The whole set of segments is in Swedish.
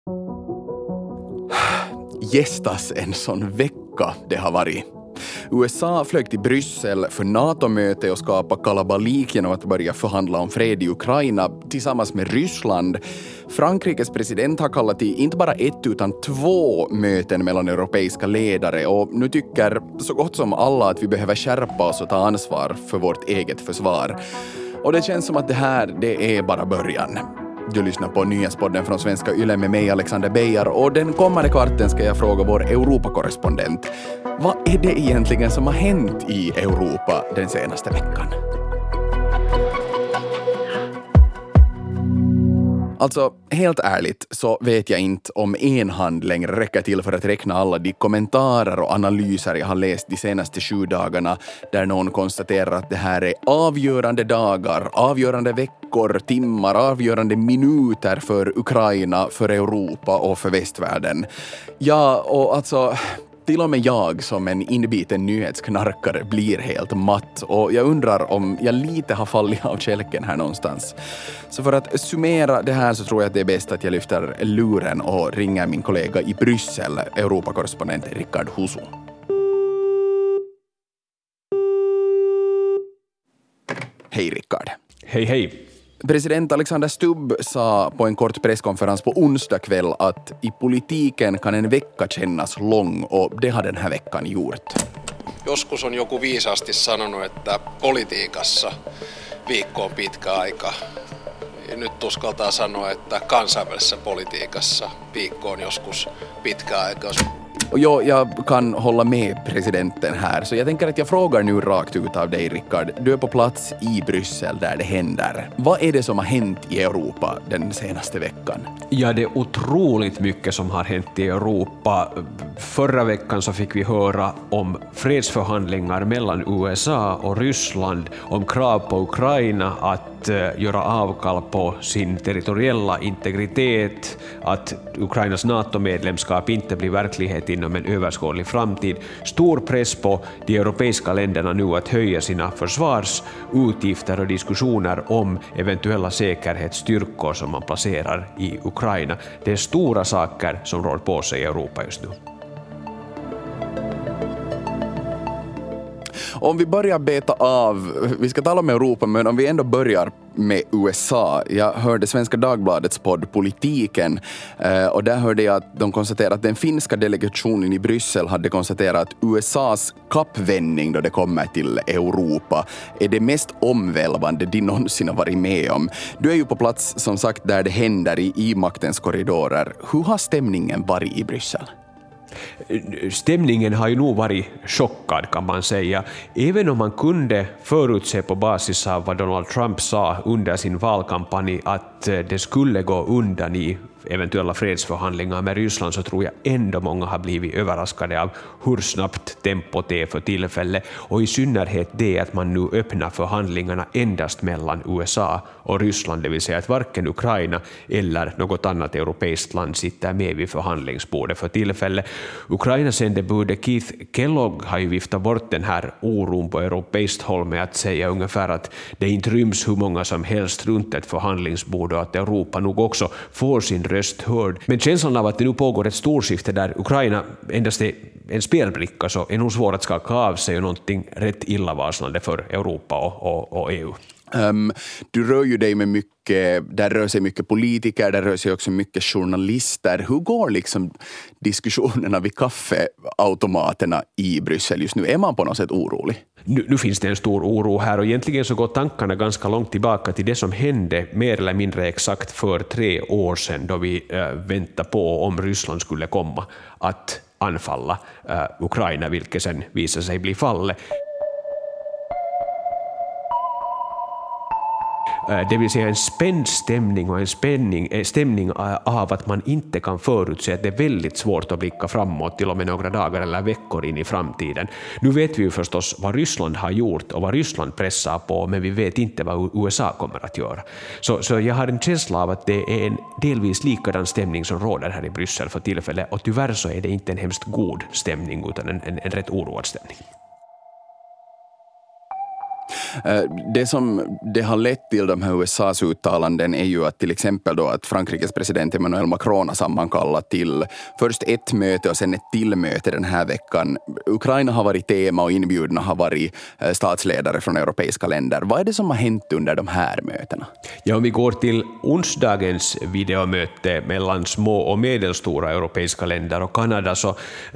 Gästas en sån vecka det har varit. USA flög till Bryssel för NATO-möte och skapa kalabalik genom att börja förhandla om fred i Ukraina tillsammans med Ryssland. Frankrikes president har kallat till inte bara 1 utan 2 möten mellan europeiska ledare och nu tycker så gott som alla att vi behöver skärpa oss och ta ansvar för vårt eget försvar. Och det känns som att det är bara början. Du lyssnar på Nyhetspodden från Svenska Yle med mig, Alexander Beijer, och den kommande kvarten ska jag fråga vår Europakorrespondent. Vad är det egentligen som har hänt i Europa den senaste veckan? Alltså, helt ärligt så vet jag inte om en hand längre räcker till för att räkna alla de kommentarer och analyser jag har läst de senaste 7 dagarna där någon konstaterar att det här är avgörande dagar, avgörande veckor, timmar, avgörande minuter för Ukraina, för Europa och för västvärlden. Ja, och alltså... Till och med jag som en inbiten nyhetsknarkare blir helt matt och jag undrar om jag lite har fallit av kälken här någonstans. Så för att summera det här så tror jag att det är bäst att jag lyfter luren och ringer min kollega i Bryssel, Europakorrespondent Rickard Husu. Hej Rickard. Hej hej. President Alexander Stubb sa på en kort presskonferens på onsdag kväll att i politiken kan en vecka kännas lång och det har den här veckan gjort. Joskus on joku viisaasti sanonut, että politiikassa viikko on pitkä aika. Ja nyt uskaltaa sanoa, että kansainvälisessä politiikassa viikko on joskus pitkä aika. Och jag kan hålla med presidenten här, så jag tänker att jag frågar nu rakt ut av dig, Rickard. Du är på plats i Bryssel där det händer. Vad är det som har hänt i Europa den senaste veckan? Ja, det är otroligt mycket som har hänt i Europa. Förra veckan så fick vi höra om fredsförhandlingar mellan USA och Ryssland, om krav på Ukraina att göra avkall på sin territoriella integritet, att Ukrainas NATO-medlemskap inte blir verklighet inom en överskådlig framtid. Stor press på de europeiska länderna nu att höja sina försvarsutgifter och diskussioner om eventuella säkerhetsstyrkor som man placerar i Ukraina. Det är stora saker som rör på sig i Europa just nu. Om vi börjar beta av, vi ska tala om Europa, men om vi ändå börjar med USA. Jag hörde Svenska Dagbladets podd Politiken och där hörde jag att de konstaterade att den finska delegationen i Bryssel hade konstaterat att USAs kappvändning då det kommer till Europa är det mest omvälvande de någonsin har varit med om. Du är ju på plats som sagt där det händer i maktens korridorer. Hur har stämningen varit i Bryssel? Stämningen har ju nog varit chockad kan man säga. Även om man kunde förutse på basis av vad Donald Trump sa under sin valkampanj att det skulle gå undan i eventuella fredsförhandlingar med Ryssland, så tror jag ändå många har blivit överraskade av hur snabbt tempot är för tillfället, och i synnerhet det att man nu öppnar förhandlingarna endast mellan USA och Ryssland, det vill säga att varken Ukraina eller något annat europeiskt land sitter med vid förhandlingsbordet för tillfället. Ukrainas sändebud Keith Kellogg har ju viftat bort den här oron på europeiskt håll med att säga ungefär att det inte ryms hur många som helst runt ett förhandlingsbord och att Europa nog också får sin röst hörd. Men känslan av att det nu pågår ett storskifte där Ukraina endast är en spelbricka så är nog svårt att skaka av sig och någonting rätt illavarslande för Europa och EU. Du rör ju dig med mycket, där rör sig mycket politiker, där rör sig också mycket journalister. Hur går liksom diskussionerna vid kaffeautomaterna i Bryssel just nu? Är man på något sätt orolig? Nu finns det en stor oro här, och egentligen så går tankarna ganska långt tillbaka till det som hände mer eller mindre exakt för 3 år sedan, då vi väntade på om Ryssland skulle komma att anfalla Ukraina, vilket sen visade sig bli fallet. Det vill säga en spänd stämning och en stämning av att man inte kan förutse, att det är väldigt svårt att blicka framåt till och med några dagar eller veckor in i framtiden. Nu vet vi ju förstås vad Ryssland har gjort och vad Ryssland pressar på, men vi vet inte vad USA kommer att göra. Så jag har en känsla av att det är en delvis likadan stämning som råder här i Bryssel för tillfället, och tyvärr så är det inte en hemskt god stämning utan en rätt oroad stämning. Det som det har lett till de här USAs uttalanden är ju att till exempel då att Frankrikes president Emmanuel Macron har sammankallat till först ett möte och sen ett till möte den här veckan. Ukraina har varit tema och inbjudna har varit statsledare från europeiska länder. Vad är det som har hänt under de här mötena? Ja, om vi går till onsdagens videomöte mellan små och medelstora europeiska länder och Kanada, så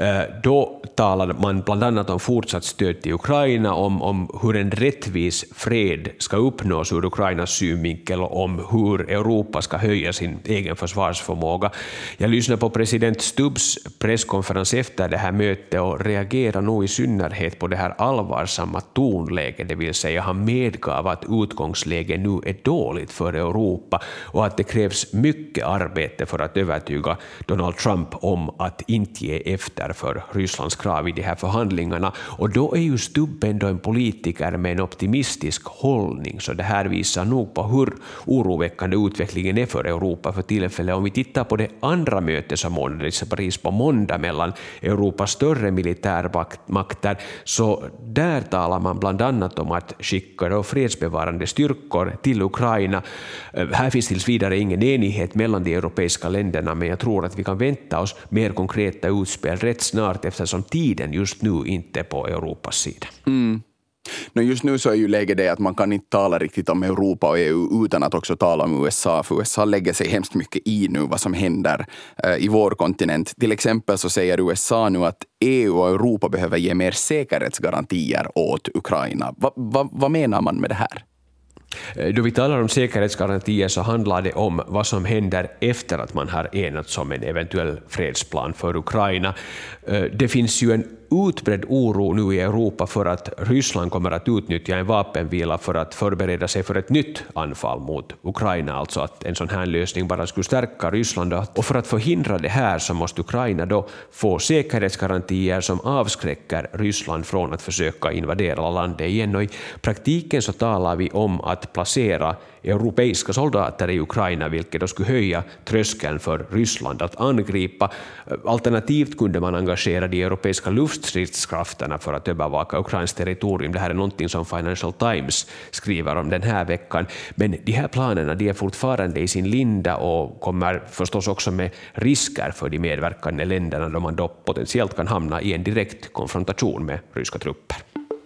då talar man bland annat om fortsatt stöd till Ukraina, om hur en rättvis fred ska uppnås ur Ukrainas synvinkel och om hur Europa ska höja sin egen försvarsförmåga. Jag lyssnade på president Stubbs presskonferens efter det här mötet och reagerar nog i synnerhet på det här allvarsamma tonläget, det vill säga han medgav att utgångsläget nu är dåligt för Europa och att det krävs mycket arbete för att övertyga Donald Trump om att inte ge efter för Rysslands krav i de här förhandlingarna. Och då är ju Stubb ändå en politiker med en optimistisk hållning, så det här visar nog på hur oroväckande utvecklingen är för Europa för tillfället. Om vi tittar på det andra mötet som ordnades i Paris på måndag mellan Europas större militärmakter, så där talar man bland annat om att skicka fredsbevarande styrkor till Ukraina. Här finns tills vidare ingen enighet mellan de europeiska länderna, men jag tror att vi kan vänta oss mer konkreta utspel rätt snart eftersom tiden just nu inte är på Europas sida. Just nu så är ju läget det att man kan inte tala riktigt om Europa och EU utan att också tala om USA, för USA lägger sig hemskt mycket i nu vad som händer i vår kontinent. Till exempel så säger USA nu att EU och Europa behöver ge mer säkerhetsgarantier åt Ukraina. Vad menar man med det här? Då vi talar om säkerhetsgarantier så handlar det om vad som händer efter att man har enats om en eventuell fredsplan för Ukraina. Det finns ju en utbredd oro nu i Europa för att Ryssland kommer att utnyttja en vapenvila för att förbereda sig för ett nytt anfall mot Ukraina, alltså att en sån här lösning bara skulle stärka Ryssland. Och för att förhindra det här så måste Ukraina då få säkerhetsgarantier som avskräcker Ryssland från att försöka invadera landet igen. Och i praktiken så talar vi om att placera europeiska soldater i Ukraina, vilket då skulle höja tröskeln för Ryssland att angripa. Alternativt kunde man engagera de europeiska luftstridskrafterna för att övervaka Ukrains territorium. Det här är någonting som Financial Times skriver om den här veckan. Men de här planerna, de är fortfarande i sin linda och kommer förstås också med risker för de medverkande länderna då man då potentiellt kan hamna i en direkt konfrontation med ryska trupper.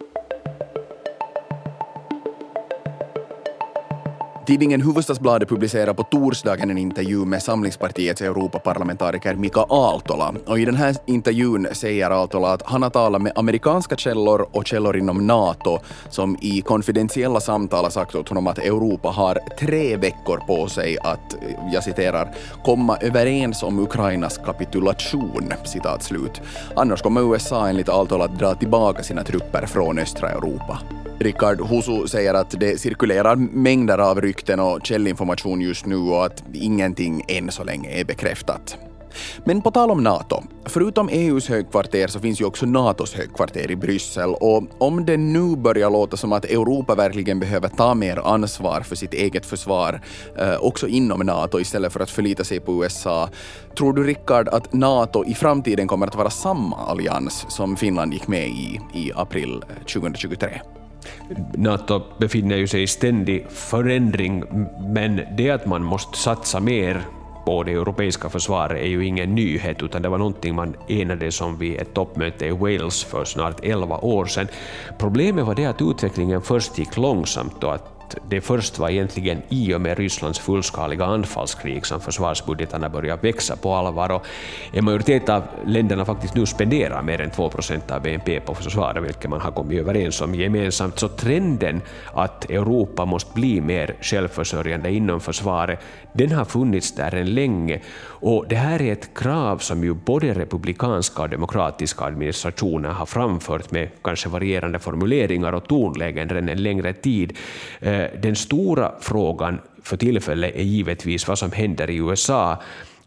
Tidningen Hufvudstadsbladet publicerar på torsdagen en intervju med Samlingspartiets Europaparlamentariker Mika Aaltola. Och i den här intervjun säger Aaltola att han har talat med amerikanska källor och källor inom NATO som i konfidentiella samtal har sagt åt honom att Europa har 3 veckor på sig att, jag citerar, komma överens om Ukrainas kapitulation, citat slut. Annars kommer USA enligt Aaltola att dra tillbaka sina trupper från östra Europa. Rickard Husu säger att det cirkulerar mängder av rykten och källinformation just nu och att ingenting än så länge är bekräftat. Men på tal om NATO, förutom EUs högkvarter så finns ju också NATOs högkvarter i Bryssel, och om det nu börjar låta som att Europa verkligen behöver ta mer ansvar för sitt eget försvar också inom NATO istället för att förlita sig på USA, tror du, Rickard, att NATO i framtiden kommer att vara samma allians som Finland gick med i april 2023? NATO befinner ju sig i ständig förändring, men det att man måste satsa mer på det europeiska försvaret är ju ingen nyhet, utan det var någonting man enades om vid ett toppmöte i Wales för snart 11 år sedan. Problemet var det att utvecklingen först gick långsamt och att det först var egentligen i och med Rysslands fullskaliga anfallskrig som försvarsbudgetarna började växa på allvar, och en majoritet av länderna faktiskt nu spenderar mer än 2% av BNP på försvaret, vilket man har kommit överens om gemensamt. Så trenden att Europa måste bli mer självförsörjande inom försvaret, den har funnits där en länge, och det här är ett krav som ju både republikanska och demokratiska administrationer har framfört med kanske varierande formuleringar och tonlägen redan en längre tid. Den stora frågan för tillfället är givetvis vad som händer i USA.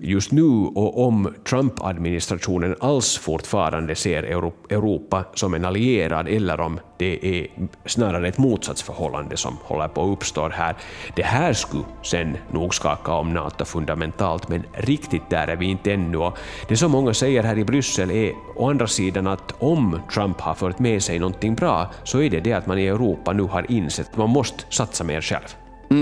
just nu och om Trump-administrationen alls fortfarande ser Europa som en allierad eller om det är snarare ett motsatsförhållande som håller på att uppstå här. Det här skulle sen nog skaka om NATO fundamentalt, men riktigt där är vi inte ännu. Och det som många säger här i Bryssel är å andra sidan att om Trump har fört med sig någonting bra så är det att man i Europa nu har insett att man måste satsa mer själv.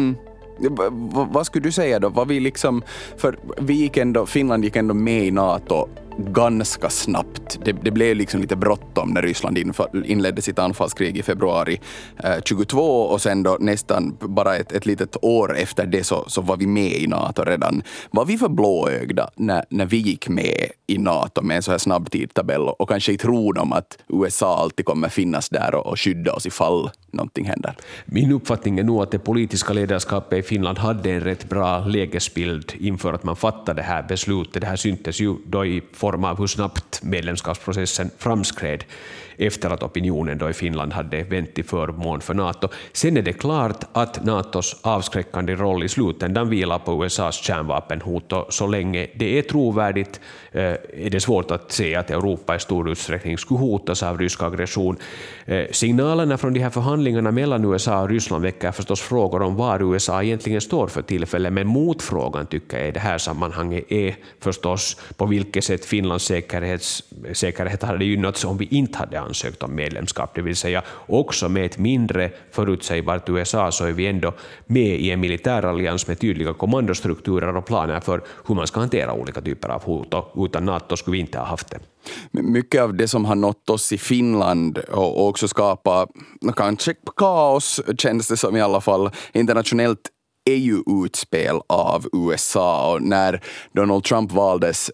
Vad skulle du säga då? Vad vi liksom, för Finland gick ändå med i NATO ganska snabbt. Det blev liksom lite bråttom när Ryssland inledde sitt anfallskrig i februari 22 och sen då nästan bara ett litet år efter det så var vi med i NATO redan. Var vi för blåögda när vi gick med i NATO med en så här snabb tidtabell och kanske i tron om att USA alltid kommer finnas där och skydda oss ifall någonting händer? Min uppfattning är nog att det politiska ledarskapet i Finland hade en rätt bra lägesbild inför att man fattade det här beslutet. Det här syntes ju då i form av hur snabbt medlemskapsprocessen framskred efter att opinionen då i Finland hade vänt till förmån för NATO. Sen är det klart att NATOs avskräckande roll i slutändan vilar på USAs kärnvapenhot, och så länge det är trovärdigt är det svårt att se att Europa i stor utsträckning skulle hotas av rysk aggression. Signalerna från de här förhandlingarna mellan USA och Ryssland väcker förstås frågor om var USA egentligen står för tillfället, men motfrågan tycker jag i det här sammanhanget är förstås på vilket sätt Finlands säkerhet hade gynnats om vi inte hade ansökt om medlemskap, det vill säga också med ett mindre förutsägbart USA så är vi ändå med i en militärallians med tydliga kommandostrukturer och planer för hur man ska hantera olika typer av hot, och utan NATO skulle vi inte ha haft det. Mycket av det som har nått oss i Finland och också skapa kanske kaos, känns det som i alla fall internationellt, är ju utspel av USA. Och när Donald Trump valdes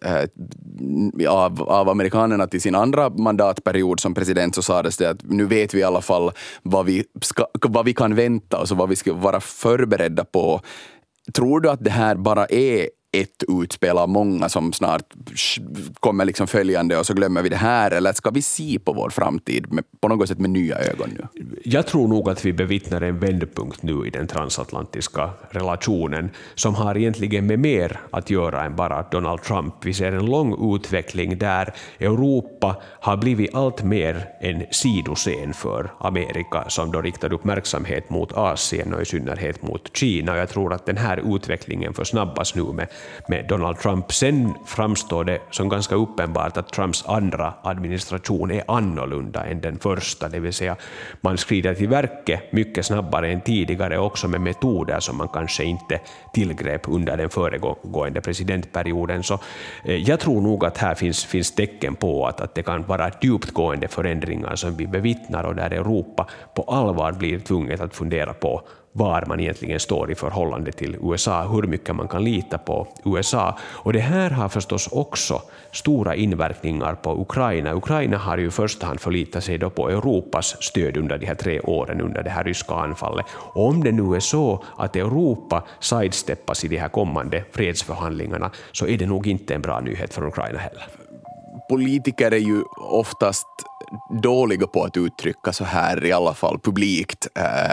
av amerikanerna till sin andra mandatperiod som president så sades det att nu vet vi i alla fall vad vi kan vänta oss och vad vi ska vara förberedda på. Tror du att det här bara är ett utspel av många som snart kommer liksom följande och så glömmer vi det här, eller ska vi se på vår framtid på något sätt med nya ögon nu? Jag tror nog att vi bevittnar en vändpunkt nu i den transatlantiska relationen som har egentligen med mer att göra än bara Donald Trump. Vi ser en lång utveckling där Europa har blivit allt mer en sidoscen för Amerika som då riktar uppmärksamhet mot Asien och i synnerhet mot Kina, och jag tror att den här utvecklingen försnabbas nu med Donald Trump. Sen framstår det som ganska uppenbart att Trumps andra administration är annorlunda än den första, det vill säga man skrider till verket mycket snabbare än tidigare, också med metoder som man kanske inte tillgrep under den föregående presidentperioden. Så jag tror nog att här finns tecken på att det kan vara djupgående förändringar som vi bevittnar och där Europa på allvar blir tvunget att fundera på var man egentligen står i förhållande till USA, hur mycket man kan lita på USA. Och det här har förstås också stora inverkningar på Ukraina. Ukraina har ju i första hand förlitat sig då på Europas stöd under de här 3 åren under det här ryska anfallet. Och om det nu är så att Europa sidesteppas i de här kommande fredsförhandlingarna så är det nog inte en bra nyhet för Ukraina heller. Politiker är ju oftast dåliga på att uttrycka så här, i alla fall publikt,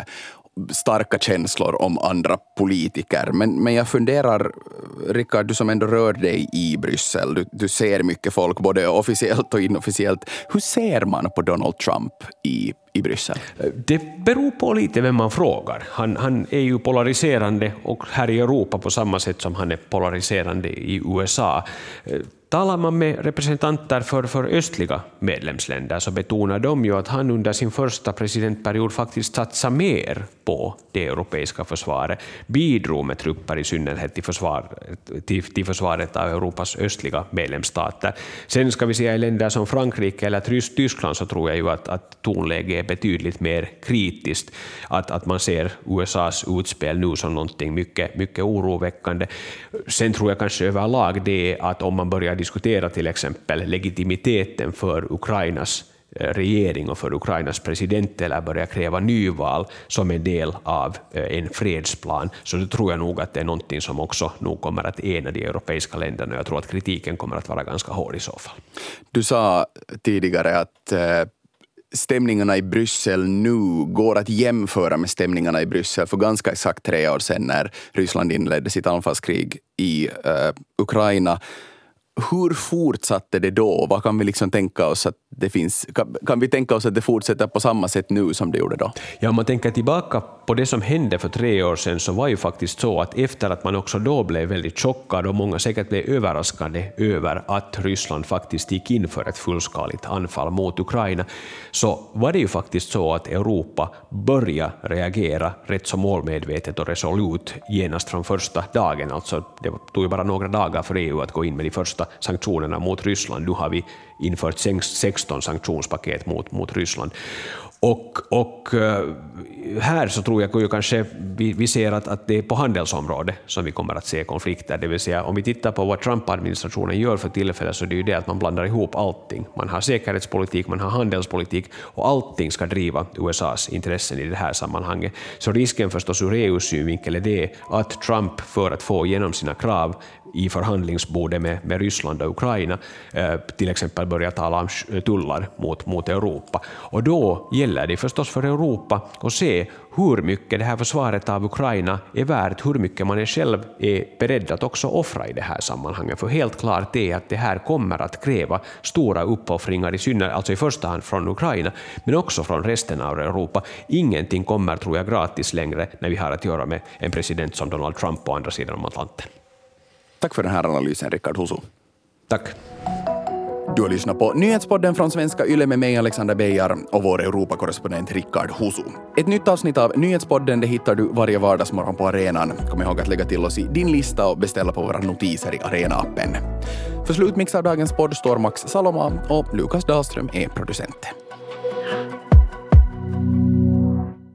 starka känslor om andra politiker. Men jag funderar, Rickard, du som ändå rör dig i Bryssel, du ser mycket folk både officiellt och inofficiellt. Hur ser man på Donald Trump i Bryssel? Det beror på lite vem man frågar. Han är ju polariserande och här i Europa på samma sätt som han är polariserande i USA. Talar man med representanter för östliga medlemsländer så betonar de ju att han under sin första presidentperiod faktiskt satsar mer på det europeiska försvaret, bidrog med trupper i synnerhet till försvaret av Europas östliga medlemsstater. Sen ska vi säga i länder som Frankrike eller Tyskland så tror jag ju att tonläget är betydligt mer kritiskt, att man ser USAs utspel nu som någonting mycket oroväckande. Sen tror jag kanske överlag det att om man börjar diskutera till exempel legitimiteten för Ukrainas regering och för Ukrainas president eller börja kräva nyval som en del av en fredsplan, så då tror jag nog att det är någonting som också nog kommer att ena de europeiska länderna, och jag tror att kritiken kommer att vara ganska hård i så fall. Du sa tidigare att stämningarna i Bryssel nu går att jämföra med stämningarna i Bryssel för ganska exakt 3 år sedan när Ryssland inledde sitt anfallskrig i Ukraina. Hur fortsatte det då? Vad kan vi liksom tänka oss att det finns? Kan vi tänka oss att det fortsätter på samma sätt nu som det gjorde då? Ja, om man tänker tillbaka på det som hände för 3 år sedan så var ju faktiskt så att efter att man också då blev väldigt chockad och många säkert blev överraskade över att Ryssland faktiskt gick in för ett fullskaligt anfall mot Ukraina, så var det ju faktiskt så att Europa började reagera rätt så målmedvetet och resolut genast från första dagen. Alltså det tog ju bara några dagar för EU att gå in med de första sanktionerna mot Ryssland. Nu har vi infört 16 sanktionspaket mot Ryssland. Och här så tror jag kanske vi ser att det är på handelsområdet som vi kommer att se konflikter. Det vill säga om vi tittar på vad Trump-administrationen gör för tillfället så det är ju det att man blandar ihop allting. Man har säkerhetspolitik, man har handelspolitik och allting ska driva USAs intressen i det här sammanhanget. Så risken förstås ur EUs synvinkel är det att Trump för att få igenom sina krav i förhandlingsbordet med Ryssland och Ukraina till exempel börjar tala om tullar mot Europa. Och då gäller det förstås för Europa att se hur mycket det här försvaret av Ukraina är värt, hur mycket man själv är beredd att också offra i det här sammanhanget. För helt klart är att det här kommer att kräva stora uppoffringar, alltså i första hand från Ukraina, men också från resten av Europa. Ingenting kommer, tror jag, gratis längre när vi har att göra med en president som Donald Trump på andra sidan om Atlanten. Tack för den här analysen, Rickard Husu. Tack. Du har lyssnat på Nyhetspodden från Svenska Yle med mig, Alexander Beijar, och vår Europakorrespondent Rickard Husu. Ett nytt avsnitt av Nyhetspodden det hittar du varje vardagsmorgon på Arenan. Kom ihåg att lägga till oss i din lista och beställa på våra notiser i Arena-appen. För slutmix av dagens podd står Max Saloma och Lukas Dahlström är producent.